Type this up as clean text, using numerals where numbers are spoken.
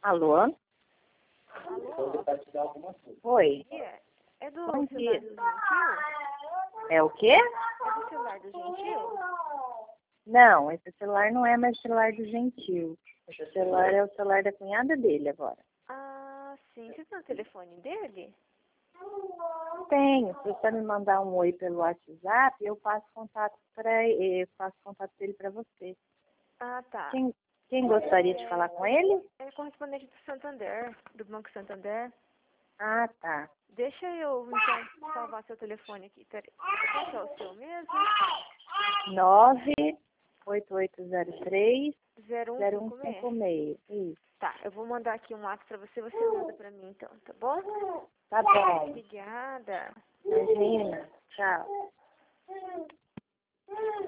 Alô? Alô? Oi. É do Bom celular dia. do Gentil? É o quê? É do celular do Gentil? Não, esse celular não é mais celular do Gentil. Esse celular é o celular da cunhada dele agora. Ah, sim. Você tem o telefone dele? Tenho. Se você me mandar um oi pelo WhatsApp, eu passo contato para ele, passo contato dele para você. Ah, tá. Quem gostaria de falar com ele? É correspondente do Santander, do Banco Santander. Ah, tá. Deixa eu, então, salvar seu telefone aqui. Peraí. Qual que é o seu mesmo? 98803 0156. 0156. Isso. Tá, eu vou mandar aqui um WhatsApp pra você, você manda pra mim, então, tá bom? Tá bom. Obrigada. Imagina. Tchau.